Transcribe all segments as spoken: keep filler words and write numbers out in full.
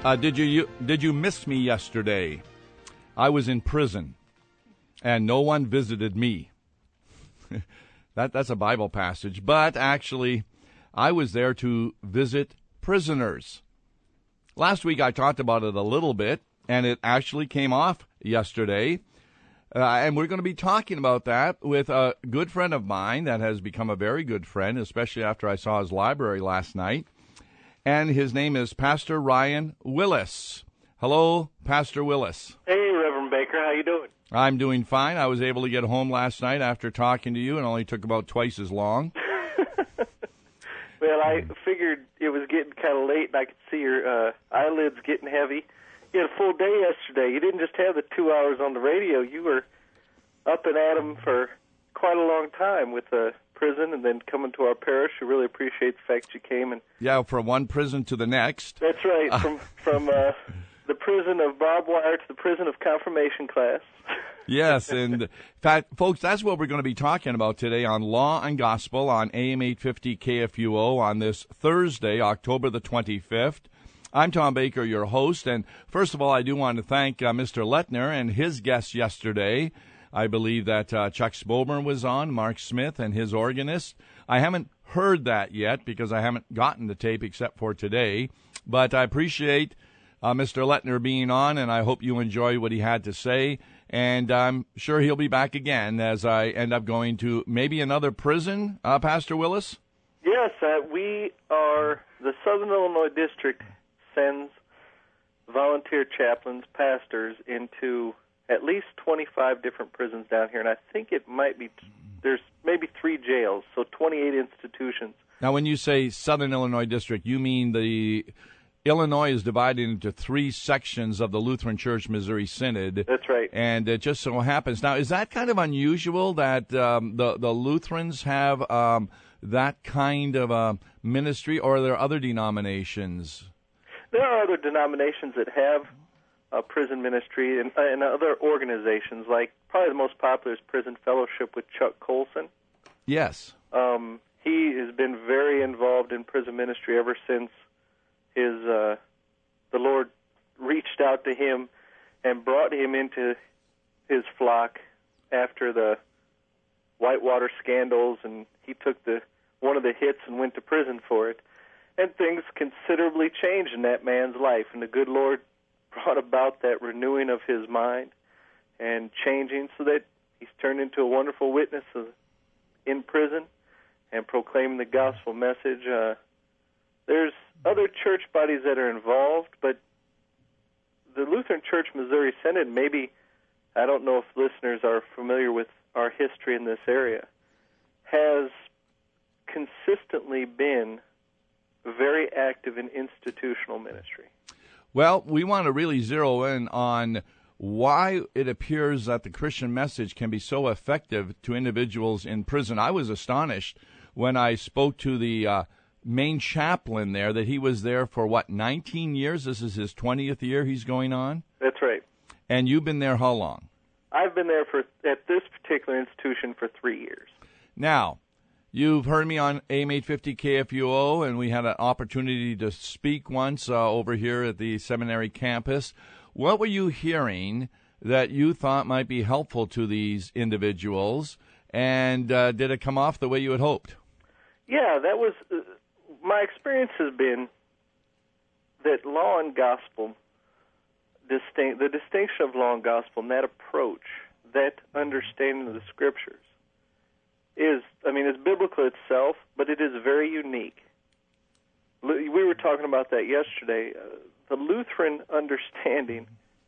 Uh, did you, you did you miss me yesterday? I was in prison, and no one visited me. that that's a Bible passage, but actually, I was there to visit prisoners. Last week I talked about it a little bit, and it actually came off yesterday. Uh, and we're going to be talking about that with a good friend of mine that has become a very good friend, especially after I saw his library last night. And his name is Pastor Ryan Willis. Hello, Pastor Willis. Hey, Reverend Baker. How you doing? I'm doing fine. I was able to get home last night after talking to you, and only took about twice as long. Well, I figured it was getting kind of late, and I could see your uh, eyelids getting heavy. You had a full day yesterday. You didn't just have the two hours on the radio. You were up and at 'em for quite a long time with the prison and then coming to our parish. We really appreciate the fact that you came. And yeah, from one prison to the next. That's right, from from uh, the prison of barbed wire to the prison of confirmation class. Yes, and in fact, folks, that's what we're going to be talking about today on Law and Gospel on A M eight fifty K F U O on this Thursday, October the twenty-fifth. I'm Tom Baker, your host, and first of all, I do want to thank uh, Mister Lettner and his guests yesterday. I believe that uh, Chuck Spober was on, Mark Smith and his organist. I haven't heard that yet because I haven't gotten the tape except for today, but I appreciate uh, Mister Lettner being on, and I hope you enjoy what he had to say, and I'm sure he'll be back again as I end up going to maybe another prison, uh, Pastor Willis? Yes, uh, we are, the Southern Illinois District sends volunteer chaplains, pastors, into at least twenty-five different prisons down here, and I think it might be, there's maybe three jails, so twenty-eight institutions. Now, when you say Southern Illinois District, you mean the Illinois is divided into three sections of the Lutheran Church Missouri Synod. That's right. And it just so happens. Now, is that kind of unusual that um, the, the Lutherans have um, that kind of a ministry, or are there other denominations? There are other denominations that have a prison ministry, and, and other organizations, like probably the most popular is Prison Fellowship with Chuck Colson. Yes. Um, he has been very involved in prison ministry ever since his uh, the Lord reached out to him and brought him into his flock after the Whitewater scandals, and he took the one of the hits and went to prison for it. And things considerably changed in that man's life, and the good Lord brought about that renewing of his mind and changing so that he's turned into a wonderful witness of, in prison and proclaiming the gospel message. Uh, there's other church bodies that are involved, but the Lutheran Church Missouri Synod, maybe, I don't know if listeners are familiar with our history in this area, has consistently been very active in institutional ministry. Well, we want to really zero in on why it appears that the Christian message can be so effective to individuals in prison. I was astonished when I spoke to the uh, main chaplain there that he was there for, what, nineteen years? This is his twentieth year he's going on? That's right. And you've been there how long? I've been there for at this particular institution for three years. Now, you've heard me on A M eight fifty K F U O, and we had an opportunity to speak once uh, over here at the seminary campus. What were you hearing that you thought might be helpful to these individuals, and uh, did it come off the way you had hoped? Yeah, that was uh, my experience has been that law and gospel, distinct, the distinction of law and gospel, and that approach, that understanding of the Scriptures, is, I mean, it's biblical itself, but it is very unique. We were talking about that yesterday. Uh, the Lutheran understanding,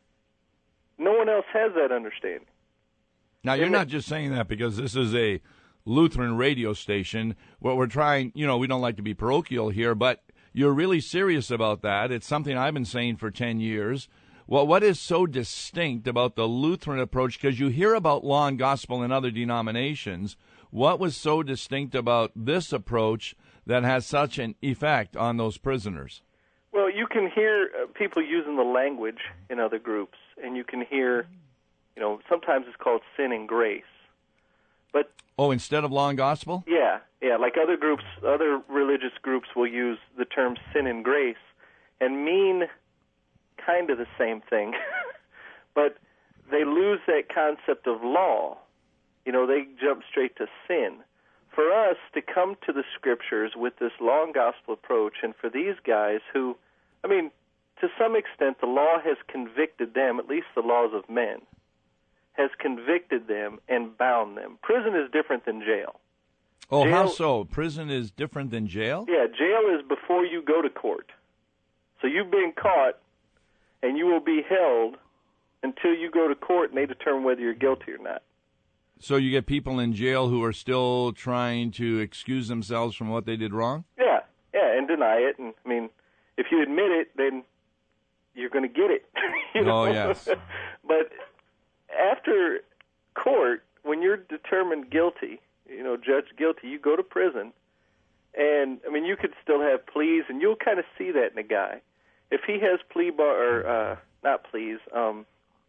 no one else has that understanding. Now, you're not just saying that because this is a Lutheran radio station. What we're trying, you know, we don't like to be parochial here, but you're really serious about that. It's something I've been saying for ten years. Well, what is so distinct about the Lutheran approach? Because you hear about law and gospel in other denominations. What was so distinct about this approach that has such an effect on those prisoners? Well, you can hear uh, people using the language in other groups, and you can hear, you know, sometimes it's called sin and grace. But oh, instead of law and gospel? Yeah, yeah, like other groups, other religious groups will use the term sin and grace and mean kind of the same thing, but they lose that concept of law. You know, they jump straight to sin. For us to come to the Scriptures with this law and gospel approach, and for these guys who, I mean, to some extent the law has convicted them, at least the laws of men, has convicted them and bound them. Prison is different than jail. Oh, jail, how so? Prison is different than jail? Yeah, jail is before you go to court. So you've been caught, and you will be held until you go to court and they determine whether you're guilty or not. So you get people in jail who are still trying to excuse themselves from what they did wrong? Yeah, yeah, and deny it. And I mean, if you admit it, then you're going to get it. you know? Oh, yes. But after court, when you're determined guilty, you know, judged guilty, you go to prison. And, I mean, you could still have pleas, and you'll kind of see that in a guy. If he has plea bar, or uh, not pleas, um,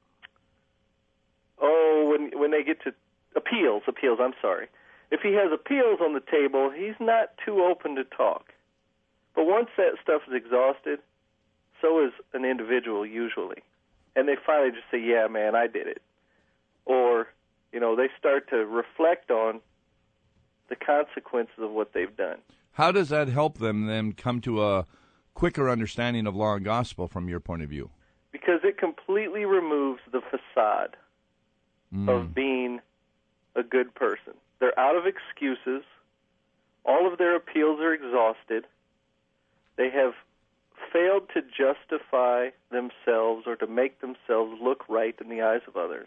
oh, when when they get to appeals, appeals, I'm sorry. If he has appeals on the table, he's not too open to talk. But once that stuff is exhausted, so is an individual usually. And they finally just say, yeah, man, I did it. Or, you know, they start to reflect on the consequences of what they've done. How does that help them then come to a quicker understanding of law and gospel from your point of view? Because it completely removes the facade mm. of being a good person. They're out of excuses. All of their appeals are exhausted. They have failed to justify themselves or to make themselves look right in the eyes of others.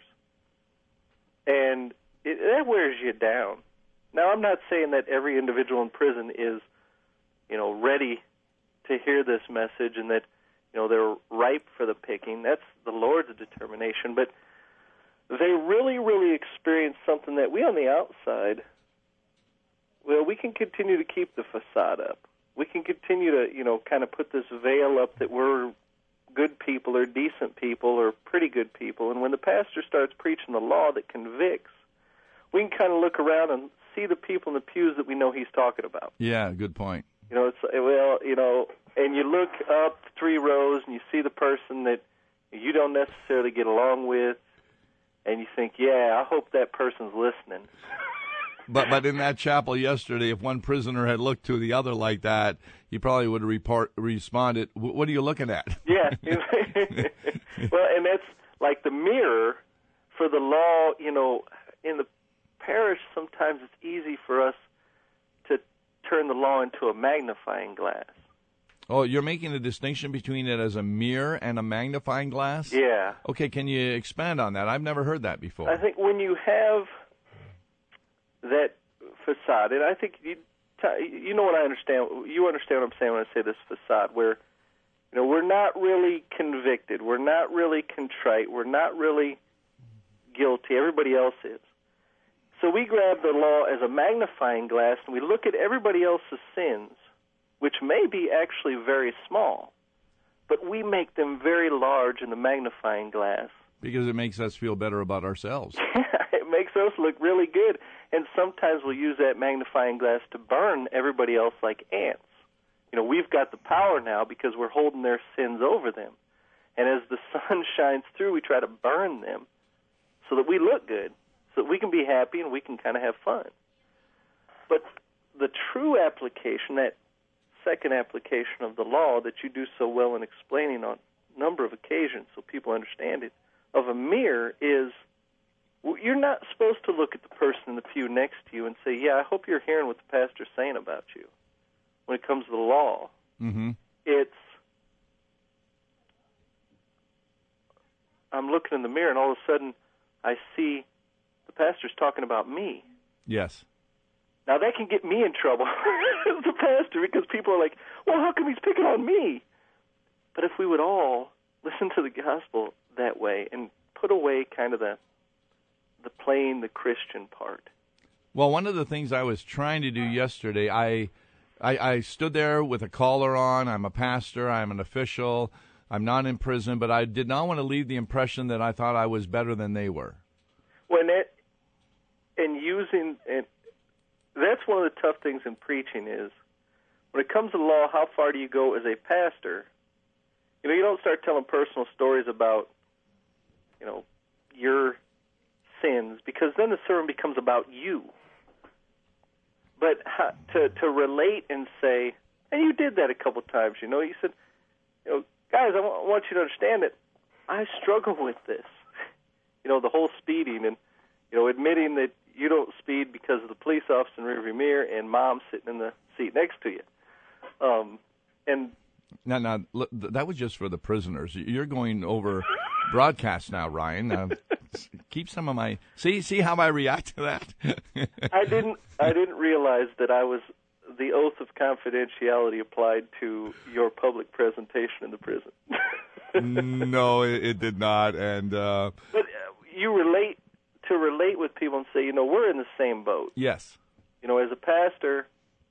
And it, that wears you down. Now, I'm not saying that every individual in prison is, you know, ready to hear this message and that, you know, they're ripe for the picking. That's the Lord's determination. But they really, really experience something that we on the outside, well, we can continue to keep the facade up. We can continue to, you know, kind of put this veil up that we're good people or decent people or pretty good people. And when the pastor starts preaching the law that convicts, we can kind of look around and see the people in the pews that we know he's talking about. Yeah, good point. You know, it's, well, you know, and you look up three rows and you see the person that you don't necessarily get along with, and you think, yeah, I hope that person's listening. But but in that chapel yesterday, if one prisoner had looked to the other like that, he probably would have report, responded, what are you looking at? Yeah. Well, and that's like the mirror for the law. You know, in the parish, sometimes it's easy for us to turn the law into a magnifying glass. Oh, you're making a distinction between it as a mirror and a magnifying glass? Yeah. Okay, can you expand on that? I've never heard that before. I think when you have that facade, and I think you, you know what I understand. You understand what I'm saying when I say this facade, where you know we're not really convicted, we're not really contrite, we're not really guilty. Everybody else is. So we grab the law as a magnifying glass and we look at everybody else's sins, which may be actually very small, but we make them very large in the magnifying glass. Because it makes us feel better about ourselves. It makes us look really good. And sometimes we'll use that magnifying glass to burn everybody else like ants. You know, we've got the power now because we're holding their sins over them. And as the sun shines through, we try to burn them so that we look good, so that we can be happy and we can kind of have fun. But the true application, that second application of the law that you do so well in explaining on a number of occasions so people understand it, of a mirror is, you're not supposed to look at the person in the pew next to you and say, yeah, I hope you're hearing what the pastor's saying about you. When it comes to the law, mm-hmm. it's, I'm looking in the mirror and all of a sudden I see the pastor's talking about me. Yes. Now that can get me in trouble as the pastor because people are like, well, how come he's picking on me? But if we would all listen to the gospel that way and put away kind of the the plain, the Christian part. Well, one of the things I was trying to do yesterday, I, I I stood there with a collar on. I'm a pastor. I'm an official. I'm not in prison, but I did not want to leave the impression that I thought I was better than they were. When it, and using, and that's one of the tough things in preaching is, when it comes to law, how far do you go as a pastor? You know, you don't start telling personal stories about, you know, your sins, because then the sermon becomes about you. But how, to to relate and say, and you did that a couple times, you know, you said, you know, guys, I want, I want you to understand that I struggle with this. You know, the whole speeding and, you know, admitting that you don't speed because of the police officer in the rearview mirror and mom sitting in the seat next to you. Um, and now, now, look, that was just for the prisoners. You're going over broadcast now, Ryan. Uh, keep some of my see see how I react to that. I didn't I didn't realize that I was the oath of confidentiality applied to your public presentation in the prison. No, it, it did not. And uh, but uh, you relate to relate with people and say, you know, we're in the same boat. Yes. You know, as a pastor,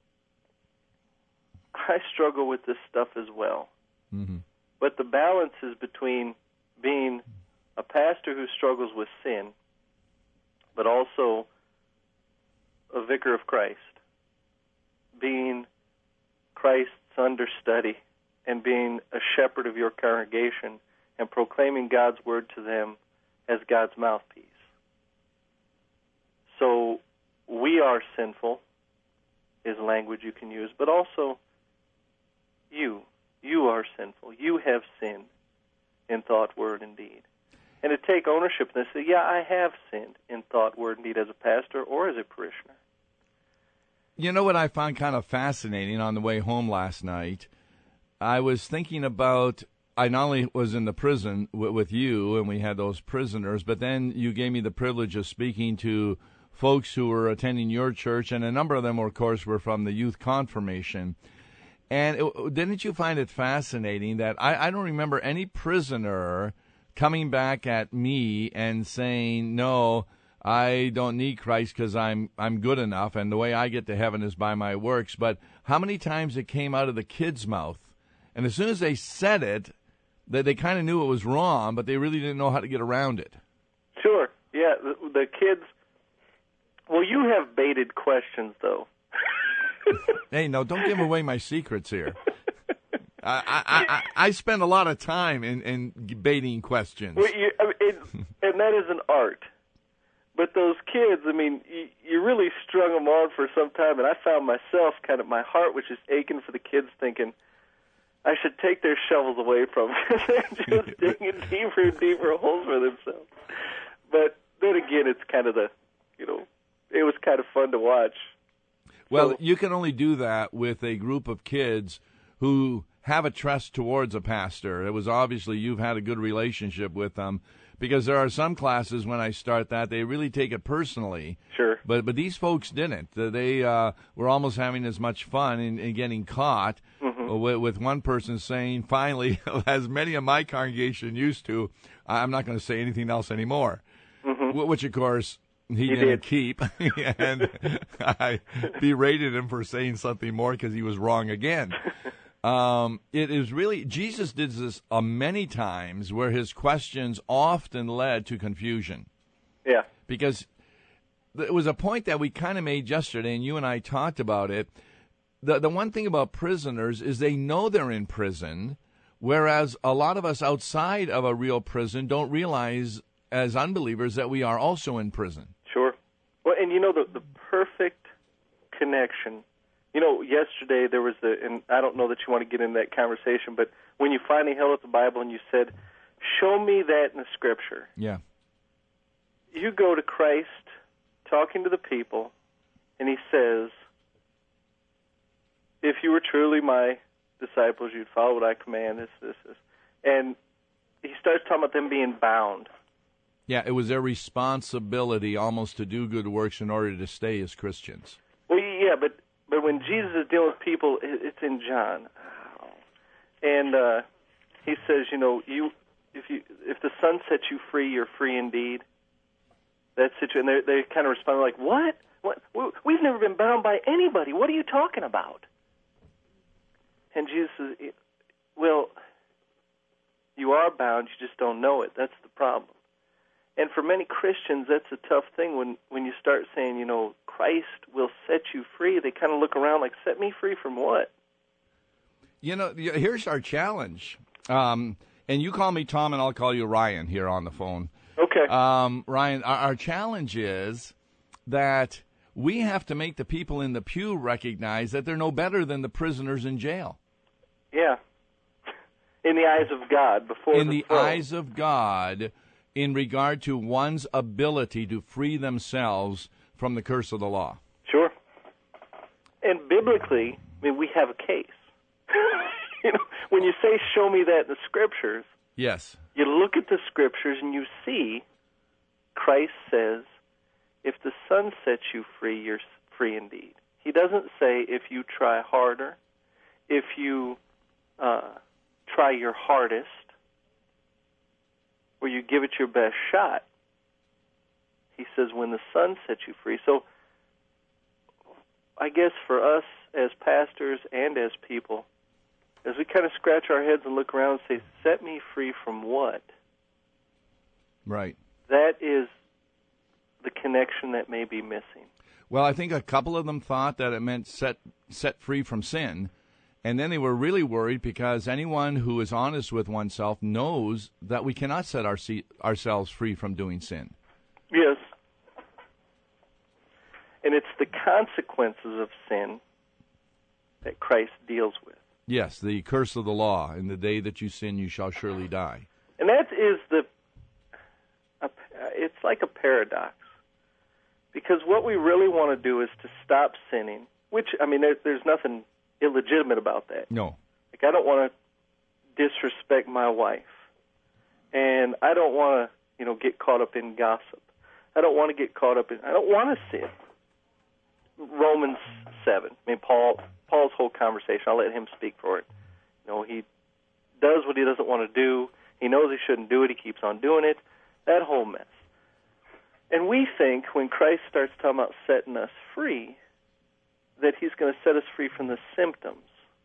I struggle with this stuff as well. Mm-hmm. But the balance is between being a pastor who struggles with sin, but also a vicar of Christ, being Christ's understudy, and being a shepherd of your congregation and proclaiming God's word to them as God's mouthpiece. So we are sinful is language you can use, but also you. You are sinful. You have sinned in thought, word, and deed. And to take ownership and say, yeah, I have sinned in thought, word, and deed as a pastor or as a parishioner. You know what I found kind of fascinating on the way home last night? I was thinking about, I not only was in the prison w- with you, and we had those prisoners, but then you gave me the privilege of speaking to folks who were attending your church, and a number of them, of course, were from the youth confirmation. And it, didn't you find it fascinating that I, I don't remember any prisoner coming back at me and saying, no, I don't need Christ because I'm I'm good enough, and the way I get to heaven is by my works. But how many times it came out of the kid's mouth? And as soon as they said it, they, they kind of knew it was wrong, but they really didn't know how to get around it. Sure. Yeah, the, the kids. Well, you have baited questions, though. Hey, no, don't give away my secrets here. I, I, I, I spend a lot of time in, in baiting questions. Well, you, I mean, it, and that is an art. But those kids, I mean, you, you really strung them on for some time, and I found myself kind of, my heart was just aching for the kids, thinking, I should take their shovels away from them. They're just digging deeper and deeper holes for themselves. But then again, it's kind of the, you know, it was kind of fun to watch. Well, so, you can only do that with a group of kids who have a trust towards a pastor. It was obviously you've had a good relationship with them, because there are some classes when I start that, they really take it personally. Sure. But but these folks didn't. They uh, were almost having as much fun in, in getting caught, mm-hmm. with, with one person saying, finally, as many of my congregation used to, I'm not going to say anything else anymore, mm-hmm. which, of course, he you didn't did. keep. And I berated him for saying something more because he was wrong again. Um, it is really, Jesus did this uh, many times where his questions often led to confusion. Yeah. Because it was a point that we kind of made yesterday, and you and I talked about it. The, the one thing about prisoners is they know they're in prison, whereas a lot of us outside of a real prison don't realize as unbelievers that we are also in prison. Sure. Well, and you know, the, the perfect connection. You know, yesterday there was the, and I don't know that you want to get into that conversation, but when you finally held up the Bible and you said, show me that in the Scripture. Yeah. You go to Christ talking to the people, and he says, if you were truly my disciples, you'd follow what I command, this, this, this. And he starts talking about them being bound. Yeah, it was their responsibility almost to do good works in order to stay as Christians. Well, yeah, but But when Jesus is dealing with people, it's in John, and uh, he says, you know, you if you if the Son sets you free, you're free indeed. That's it, and they they kind of respond like, what? What? We've never been bound by anybody. What are you talking about? And Jesus says, well, you are bound. You just don't know it. That's the problem. And for many Christians, that's a tough thing when, when you start saying, you know, Christ will set you free. They kind of look around like, set me free from what? You know, here's our challenge. Um, and you call me Tom, and I'll call you Ryan here on the phone. Okay. Um, Ryan, our, our challenge is that we have to make the people in the pew recognize that they're no better than the prisoners in jail. Yeah. In the eyes of God, before in the the throne. eyes of God, in regard to one's ability to free themselves from the curse of the law. Sure. And biblically, I mean, we have a case. You know, when you say, show me that in the Scriptures, Yes. you look at the Scriptures and you see Christ says, if the Son sets you free, you're free indeed. He doesn't say if you try harder, if you uh, try your hardest, or you give it your best shot. He says when the Son sets you free. So I guess for us as pastors and as people, as we kind of scratch our heads and look around and say, set me free from what? Right. That is the connection that may be missing. Well, I think a couple of them thought that it meant set set free from sin, and then they were really worried because anyone who is honest with oneself knows that we cannot set our ourselves free from doing sin. Yes. And it's the consequences of sin that Christ deals with. Yes, the curse of the law. In the day that you sin, you shall surely die. And that is the, a, it's like a paradox. Because what we really want to do is to stop sinning, which, I mean, there, there's nothing illegitimate about that. No. Like, I don't want to disrespect my wife. And I don't want to, you know, get caught up in gossip. I don't want to get caught up in, I don't want to sin. Romans seven. I mean, Paul, Paul's whole conversation, I'll let him speak for it. You know, he does what he doesn't want to do. He knows he shouldn't do it. He keeps on doing it. That whole mess. And we think when Christ starts talking about setting us free, that he's going to set us free from the symptoms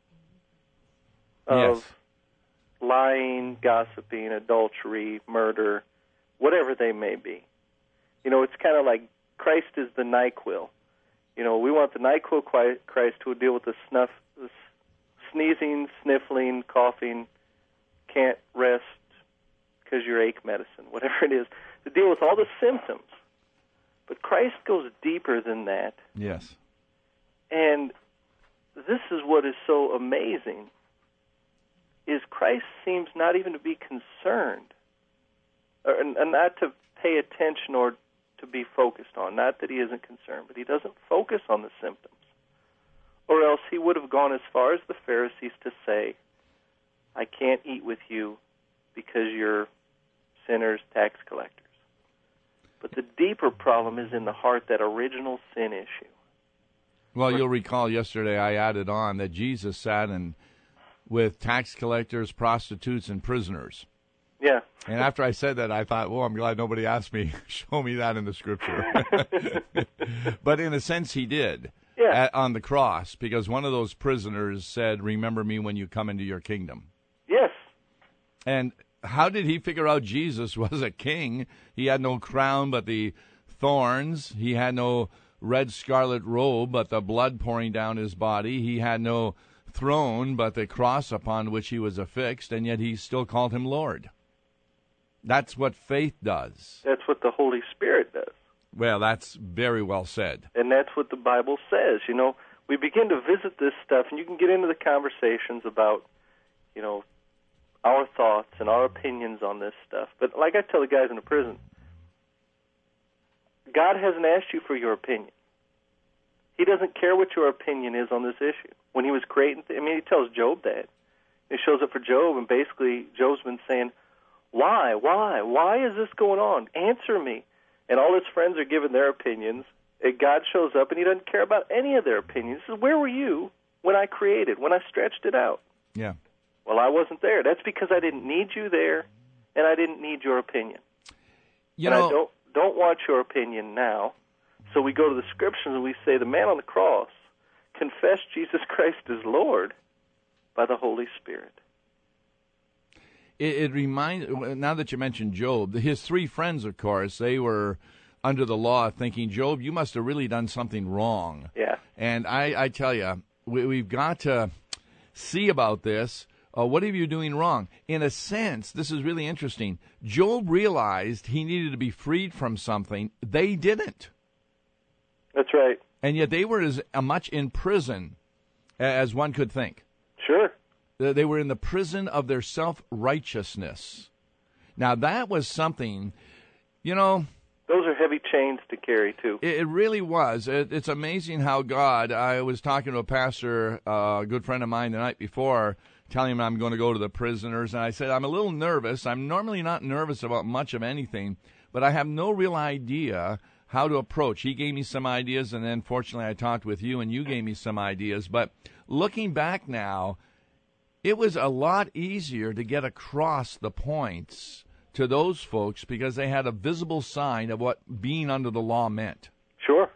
of yes. lying, gossiping, adultery, murder, whatever they may be. You know, it's kind of like Christ is the NyQuil. You know, we want the NyQuil Christ who will deal with the snuff, the sneezing, sniffling, coughing, can't rest because you're ache medicine, whatever it is, to deal with all the symptoms. But Christ goes deeper than that. Yes. And this is what is so amazing, is Christ seems not even to be concerned, or, and not to pay attention or to be focused on. Not that he isn't concerned, but he doesn't focus on the symptoms. Or else he would have gone as far as the Pharisees to say, I can't eat with you because you're sinners, tax collectors. But the deeper problem is in the heart, that original sin issue. Well, you'll recall yesterday I added on that Jesus sat in with tax collectors, prostitutes, and prisoners. Yeah. And after I said that, I thought, well, I'm glad nobody asked me, show me that in the Scripture. But in a sense, he did. Yeah. At, on the cross, because one of those prisoners said, remember me when you come into your kingdom. Yes. And how did he figure out Jesus was a king? He had no crown but the thorns. He had no red scarlet robe but the blood pouring down his body. He had no throne but the cross upon which he was affixed, and yet he still called him Lord. That's what faith does. That's what the Holy Spirit does. Well, that's very well said. And that's what the Bible says. You know, we begin to visit this stuff, and you can get into the conversations about, you know, our thoughts and our opinions on this stuff. But like I tell the guys in the prison, God hasn't asked you for your opinion. He doesn't care what your opinion is on this issue. When he was creating, I mean, he tells Job that. He shows up for Job, and basically Job's been saying, why, why, why is this going on? Answer me. And all his friends are giving their opinions, and God shows up, and he doesn't care about any of their opinions. He says, where were you when I created, when I stretched it out? Yeah. Well, I wasn't there. That's because I didn't need you there, and I didn't need your opinion. You and know, I don't, don't want your opinion now. So we go to the Scriptures, and we say the man on the cross confessed Jesus Christ as Lord by the Holy Spirit. It, it reminds, now that you mentioned Job, his three friends, of course, they were under the law thinking, Job, you must have really done something wrong. Yeah. And I, I tell you, we, we've got to see about this. Uh, what are you doing wrong? In a sense, this is really interesting. Job realized he needed to be freed from something. They didn't. That's right. And yet they were as uh, much in prison as one could think. Sure. They were in the prison of their self-righteousness. Now, that was something, you know... Those are heavy chains to carry, too. It, it really was. It, it's amazing how God... I was talking to a pastor, uh, a good friend of mine, the night before, telling him I'm going to go to the prisoners, and I said, I'm a little nervous. I'm normally not nervous about much of anything, but I have no real idea how to approach. He gave me some ideas, and then fortunately I talked with you, and you gave me some ideas. But looking back now, it was a lot easier to get across the points to those folks because they had a visible sign of what being under the law meant. Sure.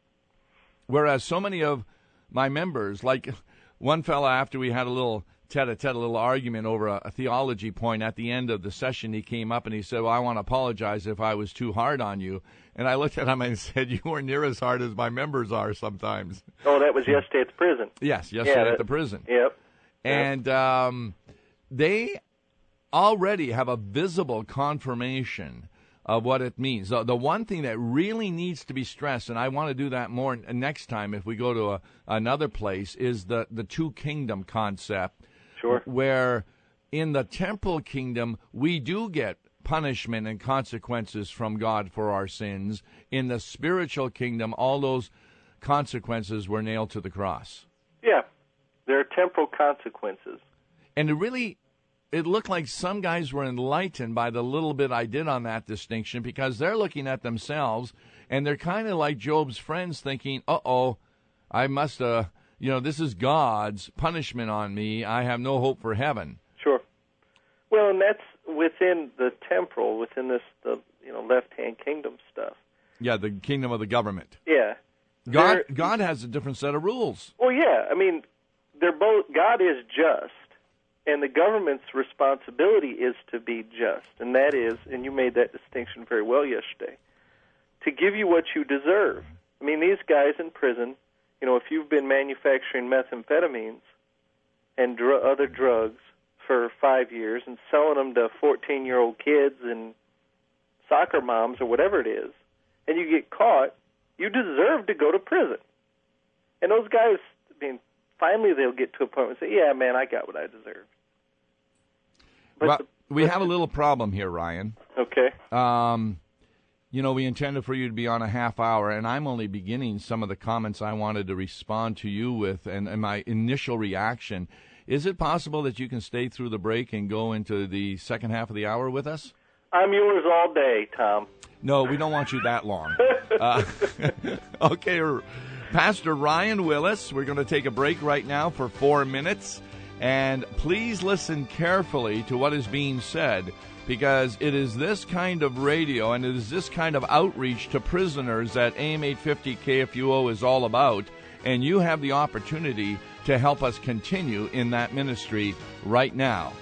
Whereas so many of my members, like one fella after we had a little tete-a-tete, a little argument over a, a theology point at the end of the session, he came up and he said, well, I want to apologize if I was too hard on you. And I looked at him and said, you weren't near as hard as my members are sometimes. Oh, that was yesterday at the prison. Yes, yesterday yeah, that, at the prison. Yep. And um, they already have a visible confirmation of what it means. The, the one thing that really needs to be stressed, and I want to do that more next time if we go to a, another place, is the, the two-kingdom concept. Sure. Where in the temporal kingdom, we do get punishment and consequences from God for our sins. In the spiritual kingdom, all those consequences were nailed to the cross. Yeah. There are temporal consequences. And it really, it looked like some guys were enlightened by the little bit I did on that distinction because they're looking at themselves and they're kind of like Job's friends thinking, uh-oh, I must have, you know, this is God's punishment on me. I have no hope for heaven. Sure. Well, and that's within the temporal, within this, the you know, left-hand kingdom stuff. Yeah, the kingdom of the government. Yeah. God, They're, God has a different set of rules. Well, yeah. I mean, they're both. God is just, and the government's responsibility is to be just, and that is, and you made that distinction very well yesterday, to give you what you deserve. I mean, these guys in prison, you know, if you've been manufacturing methamphetamines and dr- other drugs for five years and selling them to fourteen-year-old kids and soccer moms or whatever it is, and you get caught, you deserve to go to prison. And those guys, I mean, finally they'll get to a point where they say, yeah, man, I got what I deserve. But well, the, we have a little problem here, Ryan. Okay. Um, you know, we intended for you to be on a half hour, and I'm only beginning some of the comments I wanted to respond to you with and, and my initial reaction. Is it possible that you can stay through the break and go into the second half of the hour with us? I'm yours all day, Tom. No, we don't want you that long. uh, okay, Pastor Ryan Willis, we're going to take a break right now for four minutes. And please listen carefully to what is being said, because it is this kind of radio and it is this kind of outreach to prisoners that A M eight fifty K F U O is all about. And you have the opportunity to help us continue in that ministry right now.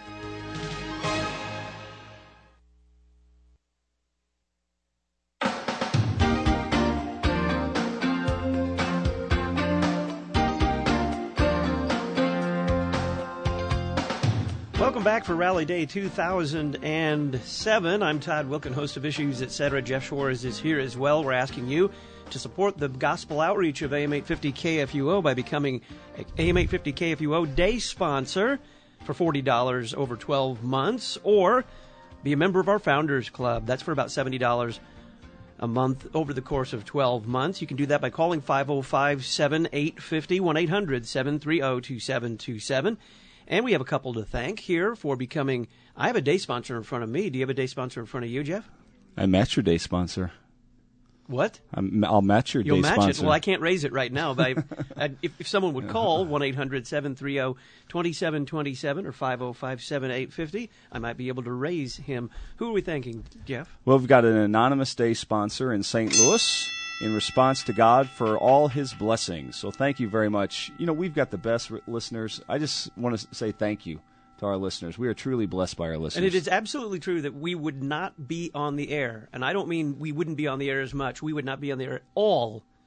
Welcome back for Rally Day two thousand seven. I'm Todd Wilken, host of Issues, et cetera. Jeff Schwartz is here as well. We're asking you to support the gospel outreach of A M eight fifty K F U O by becoming a A M eight fifty K F U O day sponsor for forty dollars over twelve months, or be a member of our Founders Club. That's for about seventy dollars a month over the course of twelve months. You can do that by calling five oh five, seven eight five oh, one eight hundred, seven three oh, two seven two seven. And we have a couple to thank here for becoming... I have a day sponsor in front of me. Do you have a day sponsor in front of you, Jeff? I match your day sponsor. What? I'm, I'll match your You'll day match sponsor. it. Well, I can't raise it right now, but I, if, if someone would call one eight hundred, seven three oh, two seven two seven or five oh five, seven eight five oh, I might be able to raise him. Who are we thanking, Jeff? Well, we've got an anonymous day sponsor in Saint Louis in response to God for all his blessings. So thank you very much. You know, we've got the best listeners. I just want to say thank you to our listeners. We are truly blessed by our listeners. And it is absolutely true that we would not be on the air, and I don't mean we wouldn't be on the air as much. We would not be on the air at all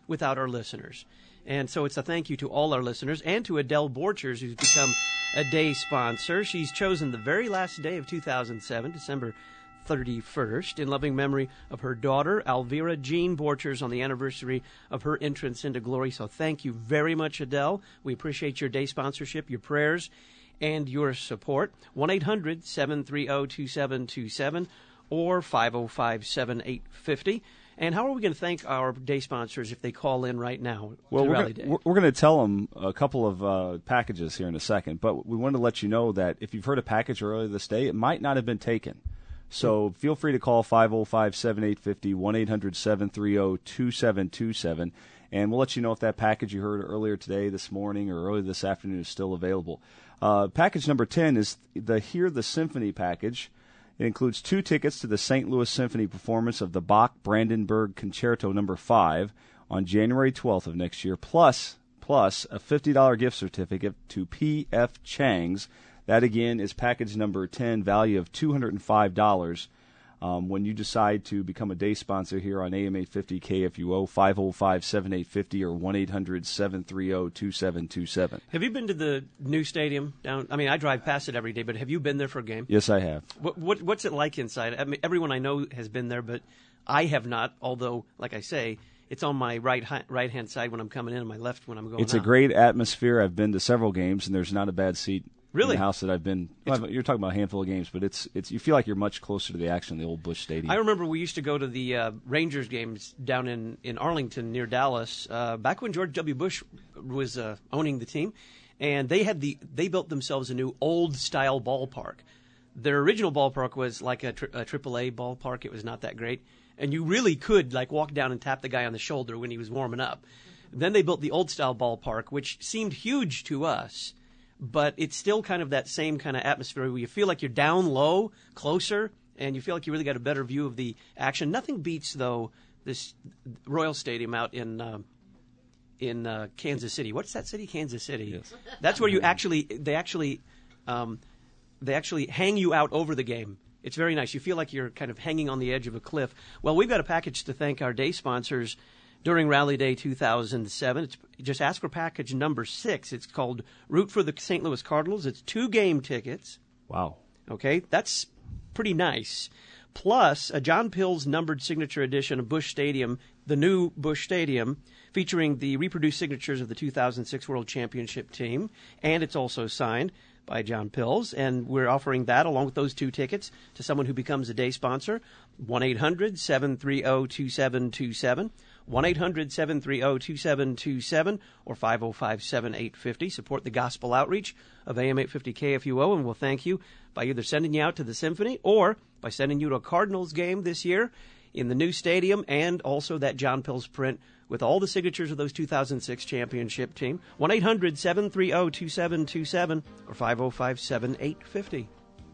without our listeners. And so it's a thank you to all our listeners and to Adele Borchers, who's become a day sponsor. She's chosen the very last day of two thousand seven, December thirty-first, in loving memory of her daughter, Alvira Jean Borchers, on the anniversary of her entrance into glory. So thank you very much, Adele. We appreciate your day sponsorship, your prayers, and your support. one eight hundred seven three zero two seven two seven or five oh five seven eight five oh. And how are we going to thank our day sponsors if they call in right now well, to we're Rally gonna, Day? We're going to tell them a couple of uh, packages here in a second, but we want to let you know that if you've heard a package earlier this day, it might not have been taken. So feel free to call five oh five seven eight five oh, one eight hundred seven three zero two seven two seven, and we'll let you know if that package you heard earlier today, this morning, or earlier this afternoon is still available. Uh, package number ten is the Hear the Symphony package. It includes two tickets to the Saint Louis Symphony performance of the Bach-Brandenburg Concerto number five on January twelfth of next year, plus plus a fifty dollars gift certificate to P F Chang's. That, again, is package number ten, value of two hundred five dollars. Um, when you decide to become a day sponsor here on A M eight fifty K F U O, five oh five seven eight five oh or one eight hundred seven three zero two seven two seven. Have you been to the new stadium down? I mean, I drive past it every day, but have you been there for a game? Yes, I have. What, what What's it like inside? I mean, everyone I know has been there, but I have not, although, like I say, it's on my right right hand side when I'm coming in and my left when I'm going out. It's a great atmosphere. I've been to several games, and there's not a bad seat. Really? In the house that I've been, well, you're talking about a handful of games, but it's it's you feel like you're much closer to the action in the old Busch Stadium. I remember we used to go to the uh, Rangers games down in, in Arlington near Dallas uh, back when George W. Bush was uh, owning the team, and they had the they built themselves a new old style ballpark. Their original ballpark was like a, tri- a triple A ballpark. It was not that great, and you really could like walk down and tap the guy on the shoulder when he was warming up. Then they built the old style ballpark, which seemed huge to us. But it's still kind of that same kind of atmosphere where you feel like you're down low, closer, and you feel like you really got a better view of the action. Nothing beats, though, this Royal Stadium out in uh, in uh, Kansas City. What's that city? Kansas City. Yes. That's where you actually they actually um, they actually hang you out over the game. It's very nice. You feel like you're kind of hanging on the edge of a cliff. Well, we've got a package to thank our day sponsors during Rally Day two thousand seven. It's, just ask for package number six. It's called Root for the Saint Louis Cardinals. It's two game tickets. Wow. Okay, that's pretty nice. Plus a John Pills numbered signature edition of Busch Stadium, the new Busch Stadium, featuring the reproduced signatures of the two thousand six World Championship team. And it's also signed by John Pills, and we're offering that along with those two tickets to someone who becomes a day sponsor. one eight hundred seven three zero two seven two seven. one eight hundred seven three zero two seven two seven or five oh five seven eight five oh. Support the gospel outreach of A M eight fifty K F U O, and we'll thank you by either sending you out to the Symphony or by sending you to a Cardinals game this year in the new stadium, and also that John Pills print with all the signatures of those two thousand six championship team. one eight hundred seven three zero two seven two seven or five oh five seven eight five oh.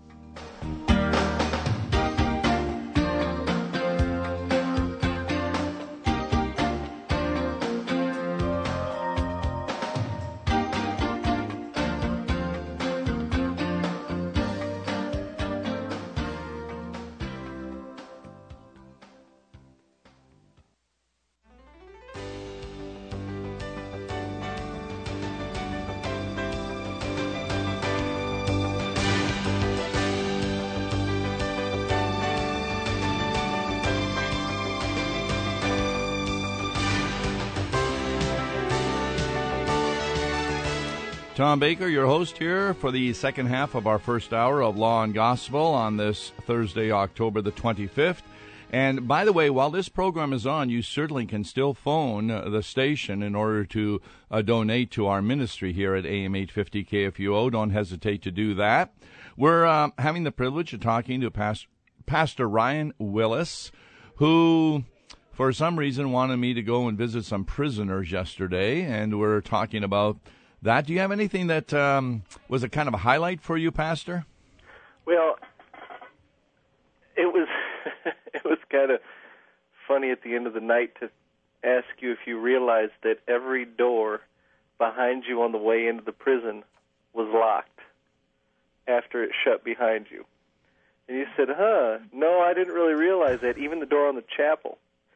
Tom Baker, your host here for the second half of our first hour of Law and Gospel on this Thursday, October the twenty-fifth. And by the way, while this program is on, you certainly can still phone the station in order to uh, donate to our ministry here at A M eight fifty K F U O. Don't hesitate to do that. We're uh, having the privilege of talking to Pastor, Pastor Ryan Willis, who for some reason wanted me to go and visit some prisoners yesterday, and we're talking about that. Do you have anything that um, was a kind of a highlight for you, Pastor? Well, it was it was kind of funny at the end of the night to ask you if you realized that every door behind you on the way into the prison was locked after it shut behind you. And you said, huh, no, I didn't really realize that, even the door on the chapel.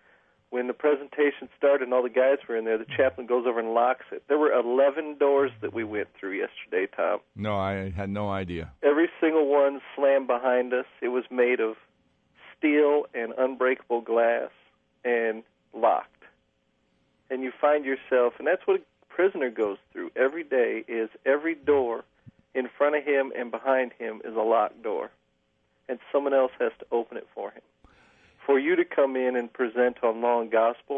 when the presentation started and all the guys were in there, the chaplain goes over and locks it. There were eleven doors that we went through yesterday, Tom. No, I had no idea. Every single one slammed behind us. It was made of steel and unbreakable glass and locked. And you find yourself, and that's what a prisoner goes through every day, is every door in front of him and behind him is a locked door. And someone else has to open it for him. For you to come in and present on Law and Gospel,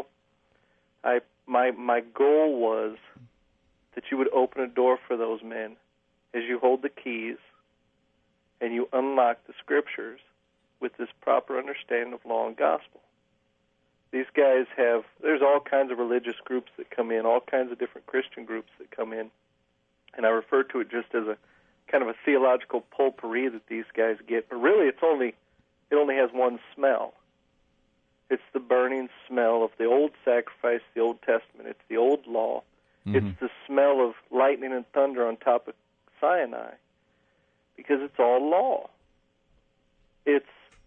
I my my goal was that you would open a door for those men as you hold the keys and you unlock the Scriptures with this proper understanding of Law and Gospel. These guys have, there's all kinds of religious groups that come in, all kinds of different Christian groups that come in, and I refer to it just as a kind of a theological potpourri that these guys get, but really it's only, it only has one smell. It's the burning smell of the old sacrifice, the Old Testament. It's the old law. Mm-hmm. It's the smell of lightning and thunder on top of Sinai, because it's all law. It's,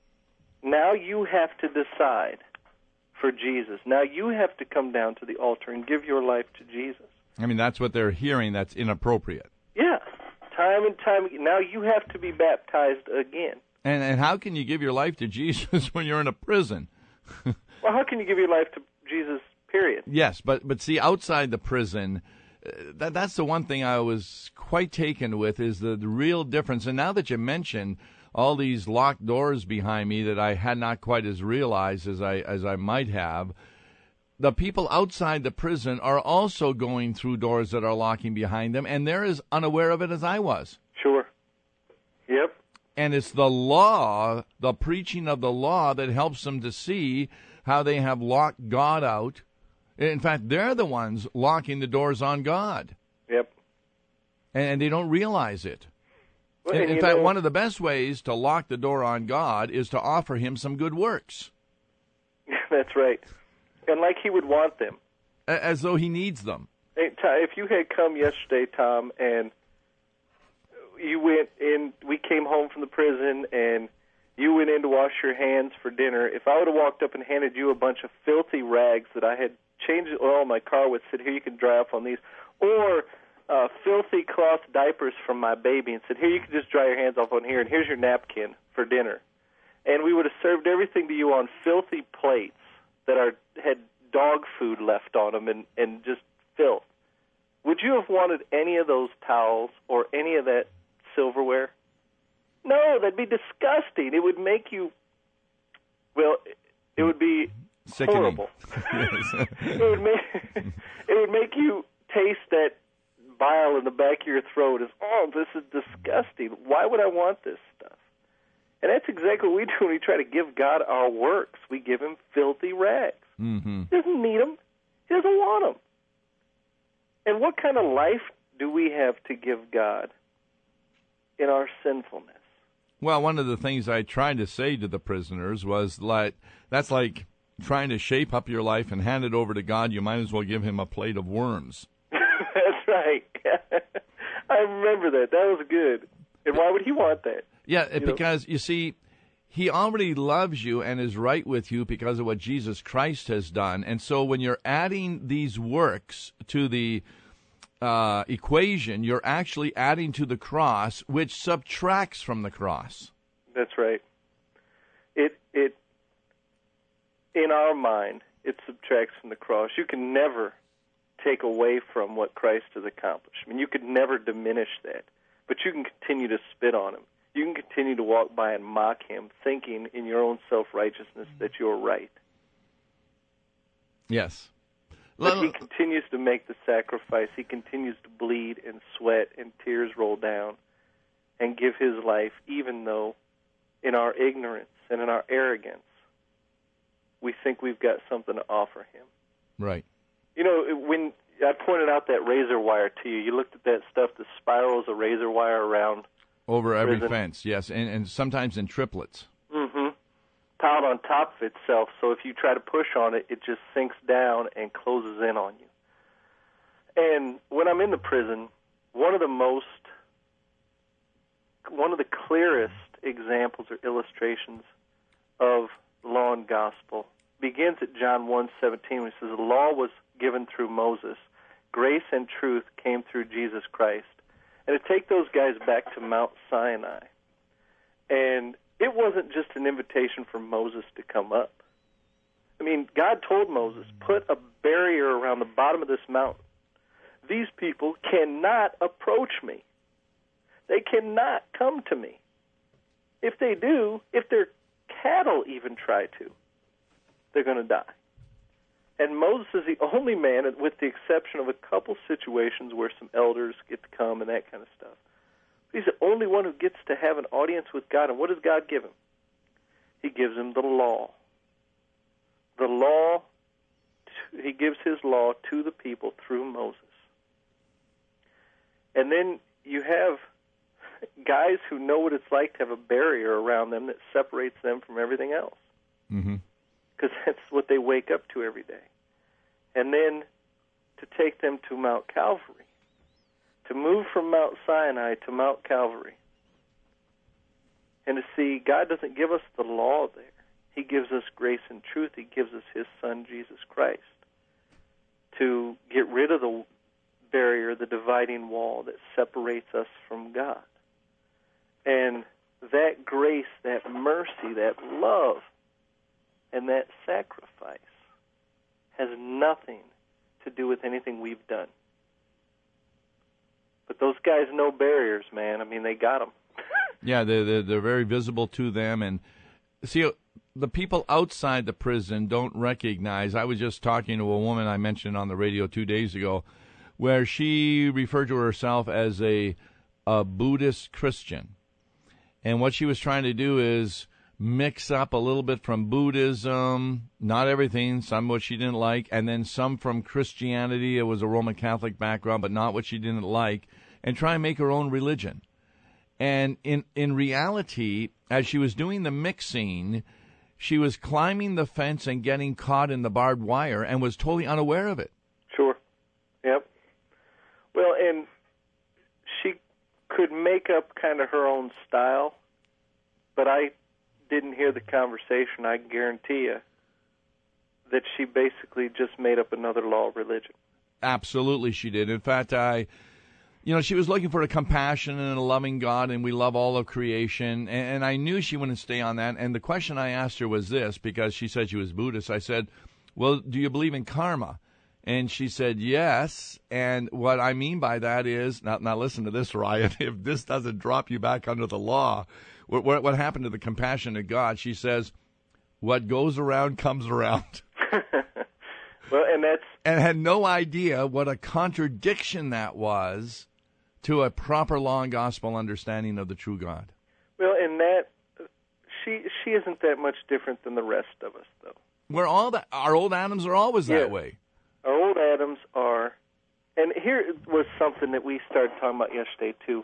now you have to decide for Jesus. Now you have to come down to the altar and give your life to Jesus. I mean, that's what they're hearing that's inappropriate. Yeah, time and time again. Now you have to be baptized again. And and how can you give your life to Jesus when you're in a prison? Well, how can you give your life to Jesus, period? Yes, but but see, outside the prison, uh, that that's the one thing I was quite taken with, is the, the real difference. And now that you mention all these locked doors behind me that I had not quite as realized as I as I might have, the people outside the prison are also going through doors that are locking behind them, and they're as unaware of it as I was. Sure. Yep. And it's the law, the preaching of the law, that helps them to see how they have locked God out. In fact, they're the ones locking the doors on God. Yep. And they don't realize it. Well, in in fact, know, one of the best ways to lock the door on God is to offer him some good works. That's right. And like he would want them. As though he needs them. Hey, if you had come yesterday, Tom, and you went in, we came home from the prison, and you went in to wash your hands for dinner, if I would have walked up and handed you a bunch of filthy rags that I had changed the oil in my car with, said, here, you can dry off on these, or uh, filthy cloth diapers from my baby, and said, here, you can just dry your hands off on here, and here's your napkin for dinner. And we would have served everything to you on filthy plates that are had dog food left on them and, and just filth. Would you have wanted any of those towels or any of that silverware? No, that'd be disgusting. It would make you, well, it would be sickening. Horrible. it would make it would make you taste that bile in the back of your throat as, oh, this is disgusting. Why would I want this stuff? And that's exactly what we do when we try to give God our works. We give him filthy rags. Mm-hmm. He doesn't need them. He doesn't want them. And what kind of life do we have to give God in our sinfulness? Well, one of the things I tried to say to the prisoners was, like, that's like trying to shape up your life and hand it over to God. You might as well give him a plate of worms. That's right. I remember that. That was good. And why would he want that? Yeah, you because, know? you see, he already loves you and is right with you because of what Jesus Christ has done. And so when you're adding these works to the uh, equation, you're actually adding to the cross, which subtracts from the cross. That's right. It it in our mind, it subtracts from the cross. You can never take away from what Christ has accomplished. I mean, you could never diminish that, but you can continue to spit on him. You can continue to walk by and mock him, thinking in your own self-righteousness that you're right. Yes. But he continues to make the sacrifice. He continues to bleed and sweat and tears roll down and give his life, even though in our ignorance and in our arrogance, we think we've got something to offer him. Right. You know, when I pointed out that razor wire to you, you looked at that stuff, the spirals of razor wire around over every prison. fence, yes, and, and sometimes in triplets. Mm-hmm. Piled on top of itself, so if you try to push on it, it just sinks down and closes in on you. And when I'm in the prison, one of the most, one of the clearest examples or illustrations of law and gospel begins at John one seventeen, which says, the law was given through Moses. Grace and truth came through Jesus Christ. And to take those guys back to Mount Sinai, and it wasn't just an invitation for Moses to come up. I mean, God told Moses, put a barrier around the bottom of this mountain. These people cannot approach me. They cannot come to me. If they do, if their cattle even try to, they're going to die. And Moses is the only man, with the exception of a couple situations where some elders get to come and that kind of stuff. He's the only one who gets to have an audience with God. And what does God give him? He gives him the law. The law, he gives his law to the people through Moses. And then you have guys who know what it's like to have a barrier around them that separates them from everything else. Mm-hmm. Because that's what they wake up to every day. And then to take them to Mount Calvary, to move from Mount Sinai to Mount Calvary, and to see God doesn't give us the law there. He gives us grace and truth. He gives us his Son, Jesus Christ, to get rid of the barrier, the dividing wall that separates us from God. And that grace, that mercy, that love, and that sacrifice has nothing to do with anything we've done. But those guys know barriers, man. I mean, they got them. Yeah, they're, they're, they're very visible to them. And see, the people outside the prison don't recognize. I was just talking to a woman I mentioned on the radio two days ago where she referred to herself as a, a Buddhist Christian. And what she was trying to do is mix up a little bit from Buddhism, not everything, some what she didn't like, and then some from Christianity. It was a Roman Catholic background, but not what she didn't like, and try and make her own religion. And in, in reality, as she was doing the mixing, she was climbing the fence and getting caught in the barbed wire and was totally unaware of it. Sure. Yep. Well, and she could make up kind of her own style, but I didn't hear the conversation. I guarantee you that she basically just made up another law of religion. Absolutely she did. In fact, I... You know, she was looking for a compassionate and a loving God, and we love all of creation. And, and I knew she wouldn't stay on that. And the question I asked her was this, because she said she was Buddhist. I said, well, do you believe in karma? And she said, yes. And what I mean by that is, now, now listen to this, Ryan, if this doesn't drop you back under the law, what, what, what happened to the compassionate God? She says, what goes around comes around. Well, and that's... And had no idea what a contradiction that was to a proper law and gospel understanding of the true God. Well, in that, she she isn't that much different than the rest of us, though. We're all that. Our old Adams are always that yeah. way. Our old Adams are, and here was something that we started talking about yesterday, too.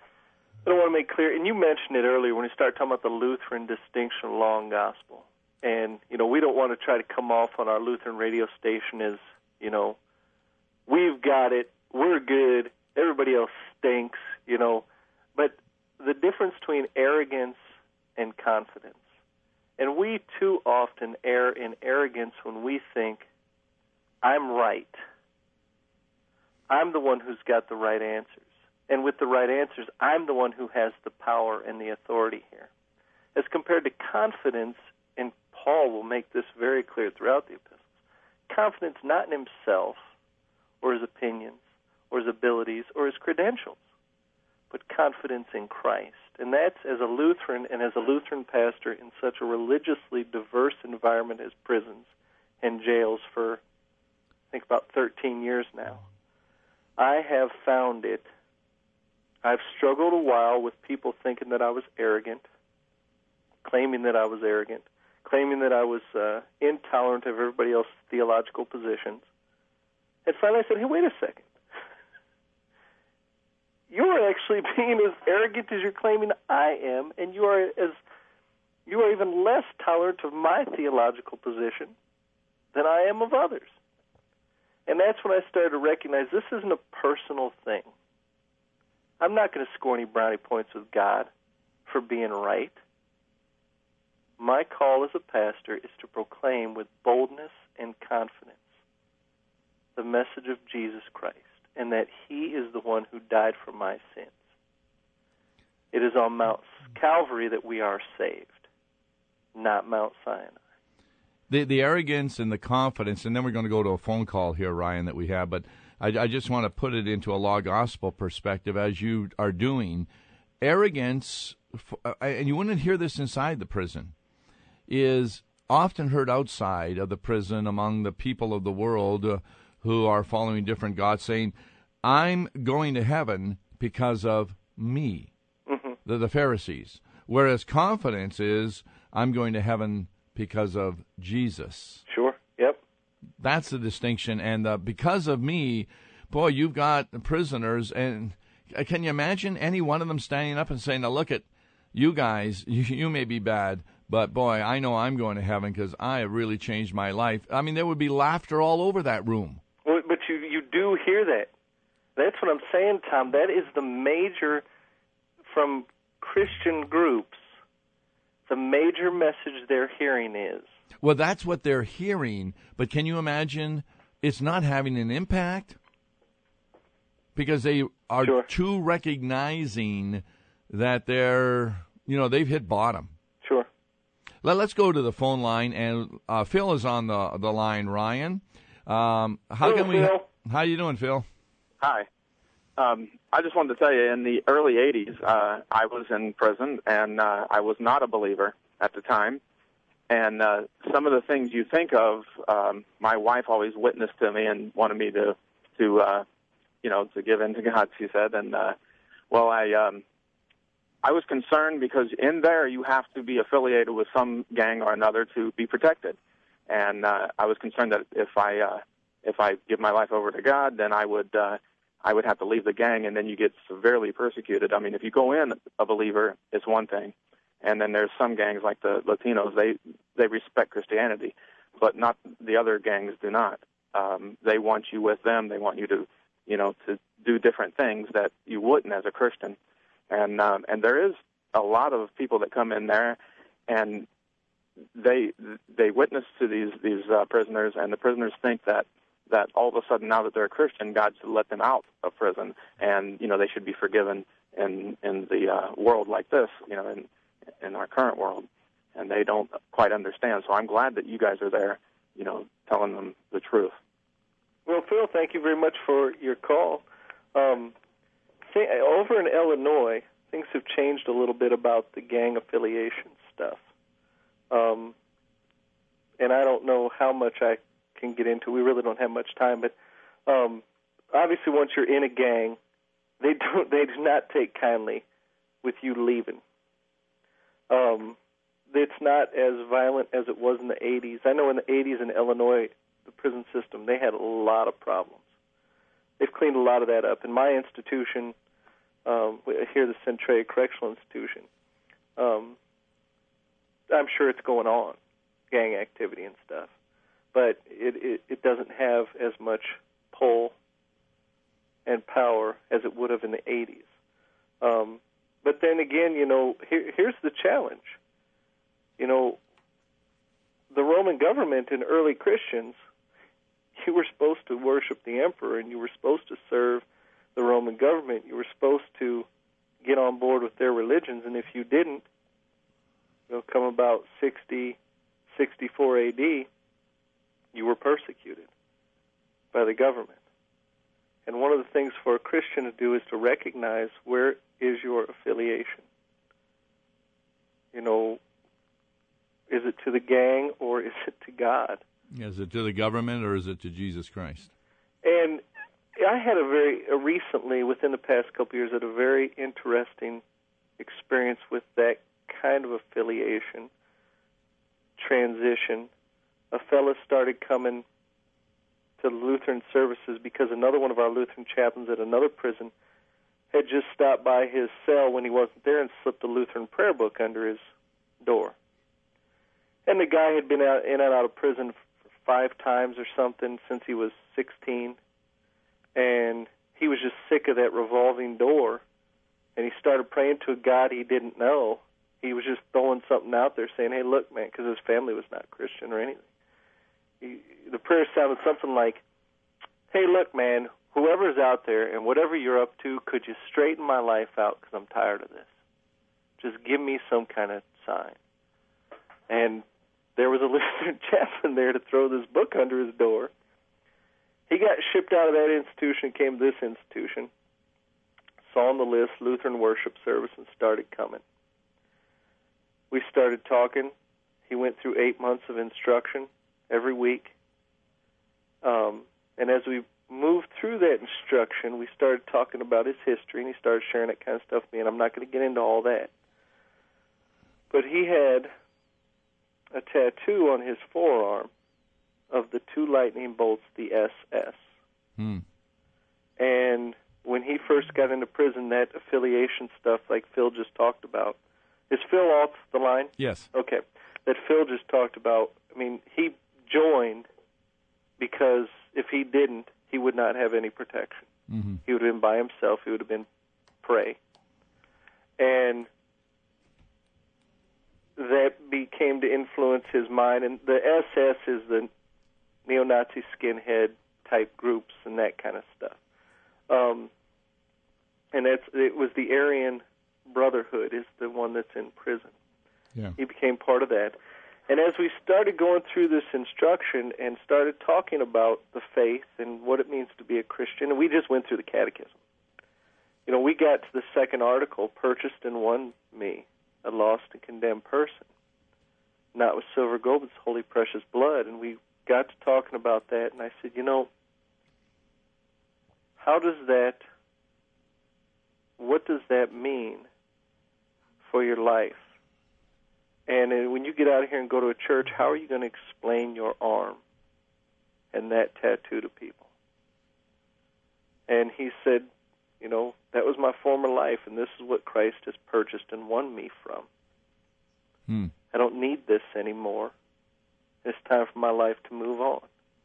I want to make clear, and you mentioned it earlier when we started talking about the Lutheran distinction of law and gospel. And, you know, we don't want to try to come off on our Lutheran radio station as, you know, we've got it, we're good, everybody else stinks, you know. But the difference between arrogance and confidence. And we too often err in arrogance when we think, I'm right. I'm the one who's got the right answers. And with the right answers, I'm the one who has the power and the authority here. As compared to confidence, and Paul will make this very clear throughout the epistles, confidence not in himself or his opinions or his abilities or his credentials, but confidence in Christ. And that's, as a Lutheran and as a Lutheran pastor in such a religiously diverse environment as prisons and jails for, I think, about thirteen years now, I have found it. I've struggled a while with people thinking that I was arrogant, claiming that I was arrogant, claiming that I was uh, intolerant of everybody else's theological positions. And finally I said, hey, wait a second. You're actually being as arrogant as you're claiming I am, and you are as you are even less tolerant of my theological position than I am of others. And that's when I started to recognize this isn't a personal thing. I'm not going to score any brownie points with God for being right. My call as a pastor is to proclaim with boldness and confidence the message of Jesus Christ, and that he is the one who died for my sins. It is on Mount Calvary that we are saved, not Mount Sinai. The the arrogance and the confidence, and then we're going to go to a phone call here, Ryan, that we have, but I, I just want to put it into a law gospel perspective, as you are doing. Arrogance, and you wouldn't hear this inside the prison, is often heard outside of the prison among the people of the world uh, who are following different gods, saying, I'm going to heaven because of me, mm-hmm. the, the Pharisees. Whereas confidence is, I'm going to heaven because of Jesus. Sure, yep. That's the distinction. And uh, because of me, boy, you've got prisoners. And can you imagine any one of them standing up and saying, now look at you guys, you, you may be bad, but boy, I know I'm going to heaven because I have really changed my life. I mean, there would be laughter all over that room. Well, but you, you do hear that. That's what I'm saying, Tom. That is the major, from Christian groups, the major message they're hearing is. Well, that's what they're hearing, but can you imagine it's not having an impact? Because they are Sure. too recognizing that they're, you know, they've hit bottom. Sure. Let, let's go to the phone line, and uh, Phil is on the the line, Ryan. Um, how Hello, can we? Phil. How you doing, Phil? Hi. Um, I just wanted to tell you, in the early eighties, uh, I was in prison, and uh, I was not a believer at the time. And uh, some of the things you think of, um, my wife always witnessed to me and wanted me to, to uh, you know, to give in to God, she said. And, uh, well, I um, I was concerned because in there you have to be affiliated with some gang or another to be protected. And uh, I was concerned that if I uh, if I give my life over to God, then I would uh, I would have to leave the gang, and then you get severely persecuted. I mean, if you go in a believer, it's one thing, and then there's some gangs like the Latinos. They they respect Christianity, but not the other gangs do not. Um, they want you with them. They want you to, you know, to do different things that you wouldn't as a Christian. And um, and there is a lot of people that come in there, and they they witness to these these uh, prisoners, and the prisoners think that. that all of a sudden, now that they're a Christian, God should let them out of prison, and you know they should be forgiven in in the uh, world like this, you know, in in our current world, and they don't quite understand. So I'm glad that you guys are there, you know, telling them the truth. Well, Phil, thank you very much for your call. Um, see, over in Illinois, things have changed a little bit about the gang affiliation stuff, um, and I don't know how much I can get into. We really don't have much time, but um, obviously once you're in a gang, they don't they do not take kindly with you leaving. Um, it's not as violent as it was in the eighties. I know in the eighties in Illinois, the prison system, they had a lot of problems. They've cleaned a lot of that up. In my institution, um, here, the Centralia Correctional Institution, um, I'm sure it's going on, gang activity and stuff. But it, it, it doesn't have as much pull and power as it would have in the eighties. Um, but then again, you know, here, here's the challenge. You know, the Roman government and early Christians, you were supposed to worship the emperor, and you were supposed to serve the Roman government. You were supposed to get on board with their religions, and if you didn't, you know, come about sixty, sixty-four A D, you were persecuted by the government. And one of the things for a Christian to do is to recognize where is your affiliation. You know, is it to the gang or is it to God? Is it to the government or is it to Jesus Christ? And I had a very, uh, recently, within the past couple of years, had a very interesting experience with that kind of affiliation, transition. A fellow started coming to Lutheran services because another one of our Lutheran chaplains at another prison had just stopped by his cell when he wasn't there and slipped a Lutheran prayer book under his door. And the guy had been out, in and out of prison five times or something since he was sixteen, and he was just sick of that revolving door, and he started praying to a God he didn't know, he was just throwing something out there saying, hey, look, man, because his family was not Christian or anything. He, the prayer sounded something like, hey, look, man, whoever's out there and whatever you're up to, could you straighten my life out because I'm tired of this? Just give me some kind of sign. And there was a Lutheran chaplain there to throw this book under his door. He got shipped out of that institution, came to this institution, saw on the list Lutheran worship service, and started coming. We started talking. He went through eight months of instruction every week. Um, and as we moved through that instruction, we started talking about his history, and he started sharing that kind of stuff with me, and I'm not going to get into all that. But he had a tattoo on his forearm of the two lightning bolts, the S S. Hmm. And when he first got into prison, that affiliation stuff like Phil just talked about. Is Phil off the line? Yes. Okay. That Phil just talked about, I mean, he joined because if he didn't, he would not have any protection. Mm-hmm. He would have been by himself. He would have been prey. And that became to influence his mind. And the S S is the neo-Nazi skinhead type groups and that kind of stuff. Um, and that's, it was the Aryan Brotherhood is the one that's in prison. Yeah. He became part of that. And as we started going through this instruction and started talking about the faith and what it means to be a Christian, and we just went through the catechism. You know, we got to the second article, purchased and won me, a lost and condemned person, not with silver or gold, but it's holy precious blood. And we got to talking about that, and I said, you know, how does that, what does that mean for your life? And uh, when you get out of here and go to a church, how are you going to explain your arm and that tattoo to people? And he said, you know, that was my former life, and this is what Christ has purchased and won me from. Hmm. I don't need this anymore. It's time for my life to move on.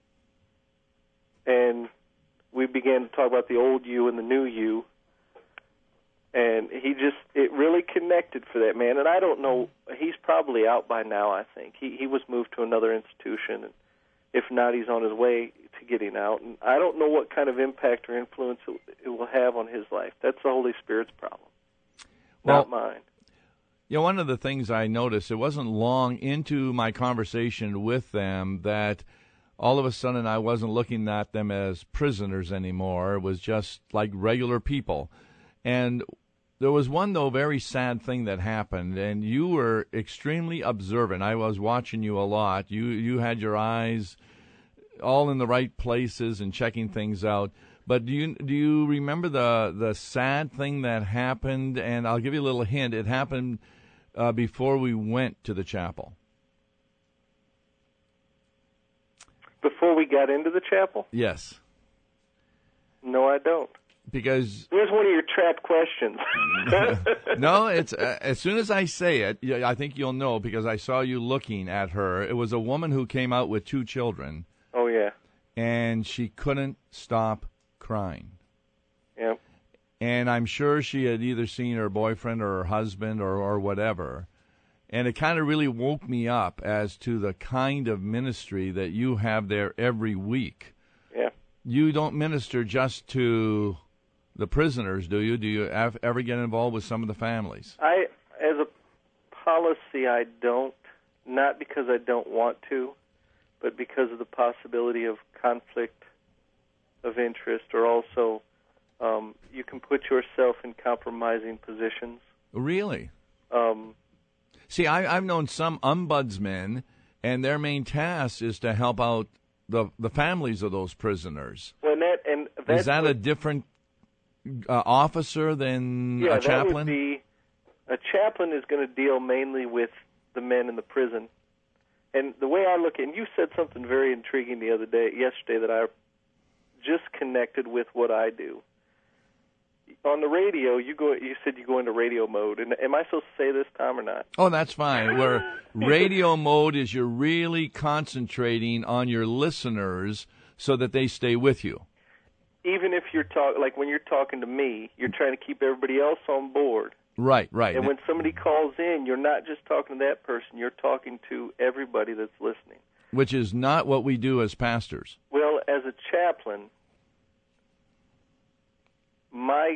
And we began to talk about the old you and the new you. And he just, it really connected for that man. And I don't know, he's probably out by now, I think. He he was moved to another institution, and if not, he's on his way to getting out. And I don't know what kind of impact or influence it, it will have on his life. That's the Holy Spirit's problem, well, not mine. Yeah, one of the things I noticed, it wasn't long into my conversation with them that all of a sudden I wasn't looking at them as prisoners anymore. It was just like regular people. And there was one, though, very sad thing that happened, and you were extremely observant. I was watching you a lot. You you had your eyes all in the right places and checking things out. But do you do you remember the the sad thing that happened? And I'll give you a little hint. It happened uh, before we went to the chapel. Before we got into the chapel? Yes. No, I don't. Because there's one of your trap questions. No, it's uh, as soon as I say it, I think you'll know because I saw you looking at her. It was a woman who came out with two children. Oh, yeah. And she couldn't stop crying. Yeah. And I'm sure she had either seen her boyfriend or her husband or, or whatever. And it kind of really woke me up as to the kind of ministry that you have there every week. Yeah. You don't minister just to the prisoners, do you? Do you ever get involved with some of the families? I, as a policy, I don't, not because I don't want to, but because of the possibility of conflict of interest, or also um, you can put yourself in compromising positions. Really? Um, See, I, I've known some ombudsmen, and their main task is to help out the the families of those prisoners. Well, and that, and that's is that what, a different uh, officer than yeah, a chaplain? That would be, a chaplain is going to deal mainly with the men in the prison. And the way I look at it, and you said something very intriguing the other day, yesterday, that I just connected with what I do. On the radio, you go. You said you go into radio mode. And am I supposed to say this, Tom, or not? Oh, that's fine. Where radio mode is you're really concentrating on your listeners so that they stay with you. Even if you're talk, like when you're talking to me, you're trying to keep everybody else on board Right, right. And when somebody calls in, you're not just talking to that person, you're talking to everybody that's listening. Which is not what we do as pastors. Well, as a chaplain, my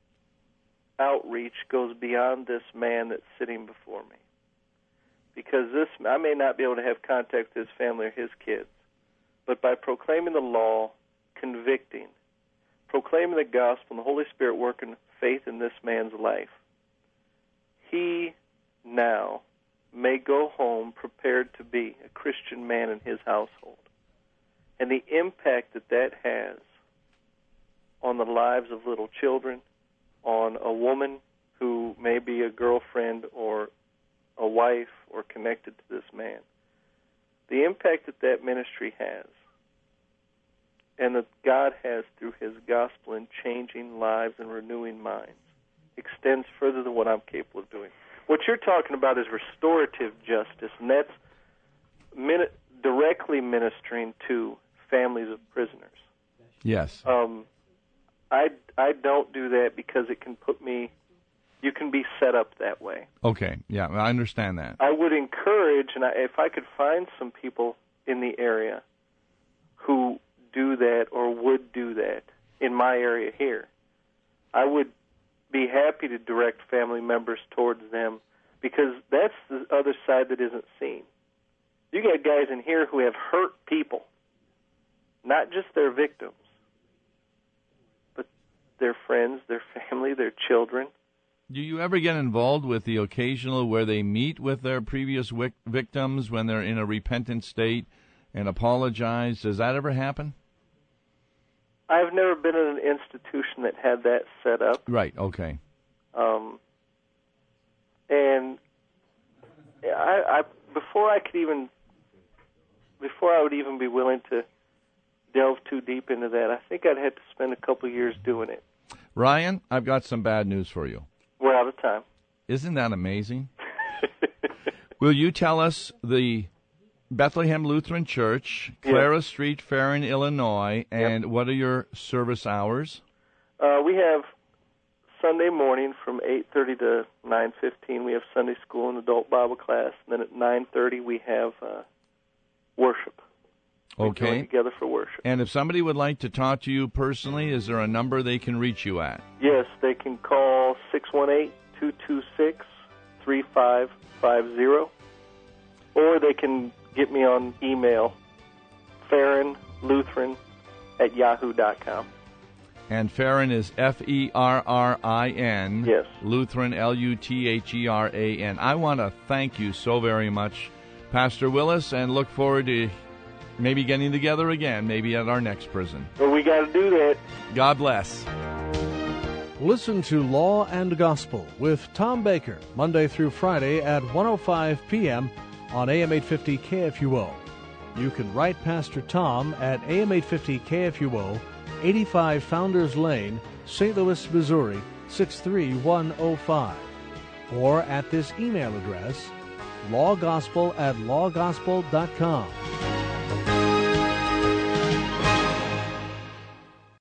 outreach goes beyond this man that's sitting before me. Because this, I may not be able to have contact with his family or his kids, but by proclaiming the law, convicting, proclaiming the gospel, and the Holy Spirit working faith in this man's life, he now may go home prepared to be a Christian man in his household. And the impact that that has on the lives of little children, on a woman who may be a girlfriend or a wife or connected to this man, the impact that that ministry has and that God has through his gospel in changing lives and renewing minds extends further than what I'm capable of doing. What you're talking about is restorative justice, and that's min- directly ministering to families of prisoners. Yes. Um, I, I don't do that because it can put me, you can be set up that way. Okay, yeah, I understand that. I would encourage, and I, if I could find some people in the area who do that or would do that in my area here, I would be happy to direct family members towards them, because that's the other side that isn't seen. You got guys in here who have hurt people, not just their victims, but their friends, their family, their children. Do you ever get involved with the occasional where they meet with their previous wic- victims when they're in a repentant state and apologize? Does that ever happen? I've never been in an institution that had that set up. Right, okay. Um, and I, I, before I could even, before I would even be willing to delve too deep into that, I think I'd have to spend a couple of years doing it. Ryan, I've got some bad news for you. We're out of time. Isn't that amazing? Will you tell us the Bethlehem Lutheran Church, Clara yep. Street, Farron, Illinois, and yep. what are your service hours? Uh, we have Sunday morning from eight thirty to nine fifteen. We have Sunday school and adult Bible class. And then at nine thirty we have uh, worship. We okay. join together for worship. And if somebody would like to talk to you personally, is there a number they can reach you at? Yes, they can call six one eight, two two six, three five five zero, or they can get me on email, Farron Lutheran at yahoo dot com. And Farron is F E R R I N. Yes. Lutheran, L U T H E R A N. I want to thank you so very much, Pastor Willis, and look forward to maybe getting together again, maybe at our next prison. Well, we got to do that. God bless. Listen to Law and Gospel with Tom Baker, Monday through Friday at one oh five p.m. on A M eight fifty K F U O. You can write Pastor Tom at A M eight fifty K F U O, eighty-five Founders Lane, Saint Louis, Missouri, six three one oh five. Or at this email address, lawgospel at lawgospel dot com.